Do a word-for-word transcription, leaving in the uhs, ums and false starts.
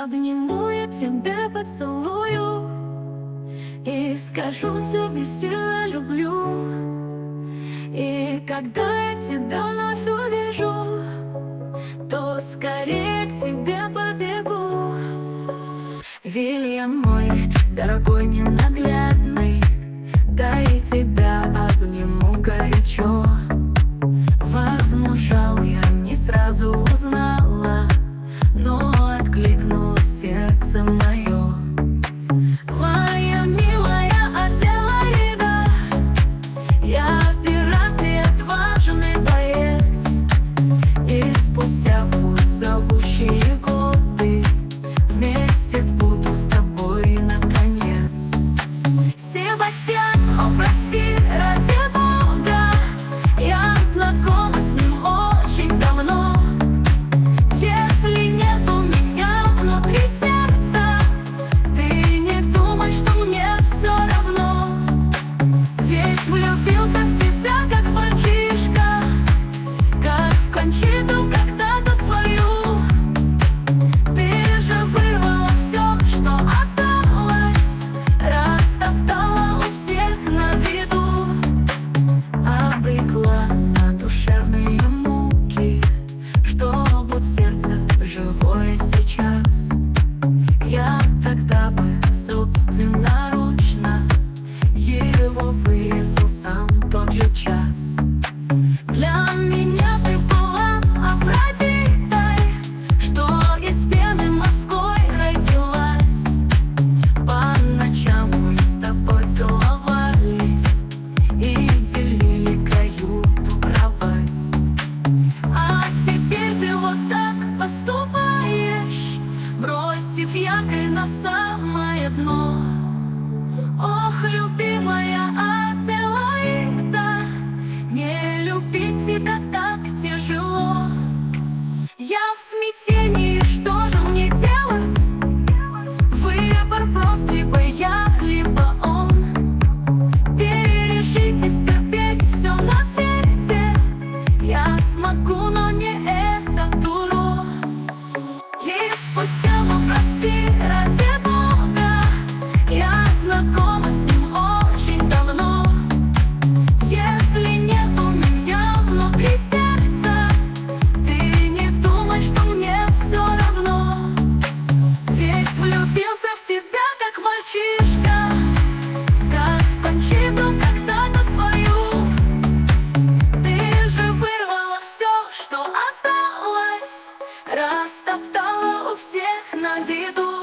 Обниму я тебя, поцелую и скажу тебе, сильно люблю. И когда я тебя вновь увижу, то скорее к тебе побегу. Вильям мой, дорогой, ненаглядный, да и тебя обниму горячо. Возмужал я, не сразу узнала, но откликнулось сердце мое. Моя милая Аделаида, я пират и отважный боец, и спустя в путь зовущие годы вместе буду с тобой наконец. Себастьян, о, прости, ради Бога, я знакома с ним очень давно. Если нет у меня внутри сердца, ты не думай, что мне все равно. Ведь влюбился в тебя, как мальчишка, как в Кончиту когда-то свою. Ты же вырвала все, что осталось, растоптала у всех на виду, обрекла на душевные муки, чтобы сердце живое сейчас. Я тогда бы собственноручно его вырезал сам тот же час. Для меня ты была Афродитой, что из пены морской родилась. По ночам мы с тобой целовались и делили каюту, кровать. А теперь ты вот так поступаешь, бросив якорь на самое дно. Ох, любимая Аделаида, не любить тебя так тяжело. Я в смятении, что же мне делать? Выбор прост, либо я, либо он. Пережить и стерпеть все на свете я смогу, но не этот урок. И спустя, ну прости, ради Бога, я знакома с ним очень давно. Если нет у меня внутри сердца, ты не думай, что мне все равно. Ведь влюбился в тебя, как мальчишка, как в Кончиту когда-то свою. Ты же вырвала все, что осталось, растоптала у всех на виду.